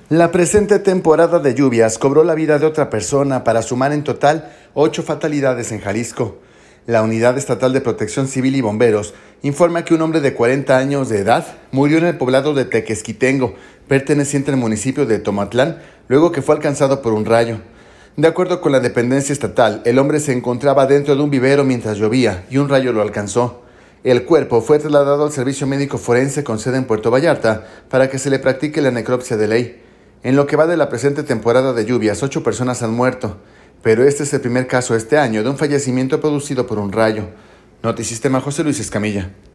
La presente temporada de lluvias cobró la vida de otra persona para sumar en total 8 fatalidades en Jalisco. La Unidad Estatal de Protección Civil y Bomberos informa que un hombre de 40 años de edad murió en el poblado de Tequesquitengo, perteneciente al municipio de Tomatlán, luego que fue alcanzado por un rayo. De acuerdo con la dependencia estatal, el hombre se encontraba dentro de un vivero mientras llovía y un rayo lo alcanzó. El cuerpo fue trasladado al Servicio Médico Forense con sede en Puerto Vallarta para que se le practique la necropsia de ley. En lo que va de la presente temporada de lluvias, 8 personas han muerto, pero este es el primer caso este año de un fallecimiento producido por un rayo. Notisistema José Luis Escamilla.